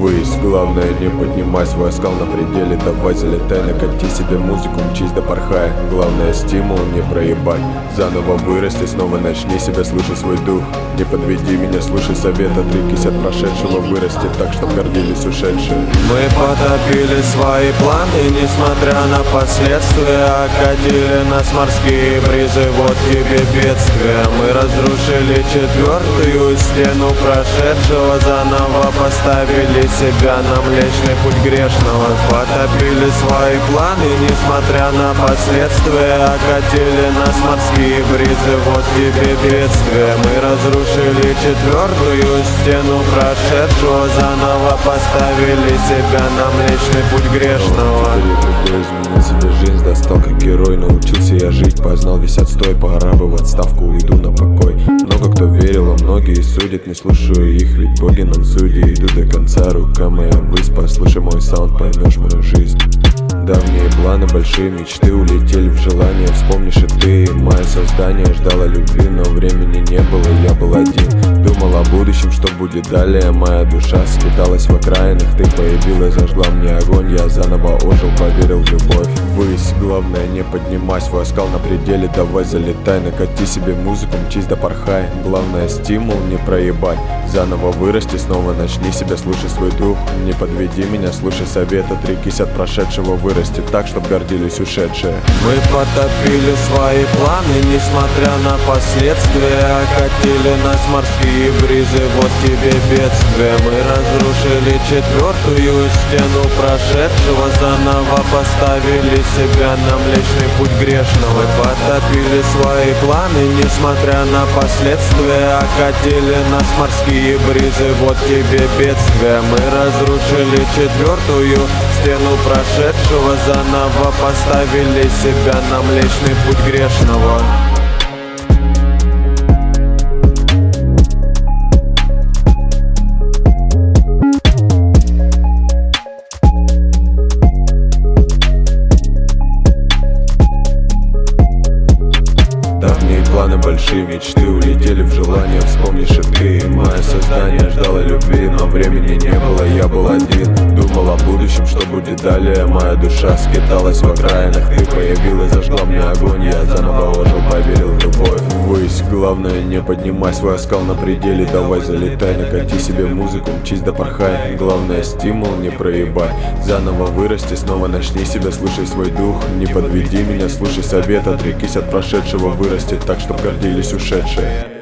ввысь. Главное, не поднимай свой оскал на пределе. Давай залетай, накати себе музыку, мчись да порхай. Главное, стимул не проебать. Заново вырасти, снова начни себя, слышать свой дух. Не подведи меня, слушай совет, отрекись от прошедшего, вырасти так, чтоб гордились ушедшие. Мы потопили свои планы, несмотря на последствия. Окатили нас морские бризы, вот тебе бедствия. Мы разрушили четвертую стену прошедшего, заново поставили себя на Млечный Путь грешного. Потопили свои планы, несмотря на последствия. Окатили нас морские бризы, вот тебе бедствия. Мы разрушили четвертую стену прошедшего, заново поставили себя на Млечный Путь грешного. Теперь я изменил себе жизнь, достал как герой. Научился я жить, познал весь отстой. Пора бы в отставку, уйду на покой. Много кто верил, а многие судят. Не слушаю их, ведь боги нам судьи. Иду до конца, рука моя ввысь. Послушай мой саунд, поймешь мою жизнь. Давние планы, большие мечты улетели в желание. Вспомнишь и ты, мое создание ждало любви, но времени не было, я был один. Думал о будущем, что будет далее. Моя душа скиталась в окраинах. Ты появилась, зажгла мне огонь. Я заново ожил, поверил в любовь. Ввысь, главное, не поднимай свой оскал на пределе. Давай залетай, накати себе музыку, мчись да порхай. Главное, стимул не проебать. Заново вырасти, снова начни себя, слушай свой дух. Не подведи меня, слушай совет, отрекись от прошедшего, вырасти так, чтоб гордились ушедшие. Мы потопили свои планы, несмотря на последствия. Окатили нас морские бризы, вот тебе бедствие. Мы разрушили четвертую стену прошедшего, заново поставили себя на Млечный Путь грешного. Мы потопили свои планы, несмотря на последствия. Окатили нас морские бризы, вот тебе бедствие. Мы разрушили четвертую стену прошедшего, заново поставили себя на Млечный Путь грешного. Давние планы, большие мечты улетели в желание. Вспомнишь и ты, мое создание ждало любви, но времени не было, я был один. Думал о будущем, что будет далее. Моя душа скиталась в окраинах. Ты появилась, зажгла мне огонь. Я заново ожил, поверил в любовь. Ввысь, главное, не поднимай свой оскал на пределе. Давай залетай, накати себе музыку, мчись да порхай. Главное, стимул не проебать. Заново вырасти, снова начни себя, слушай свой дух. Не подведи меня, слушай совет, отрекись от прошедшего, вырасти так, чтоб гордились ушедшие.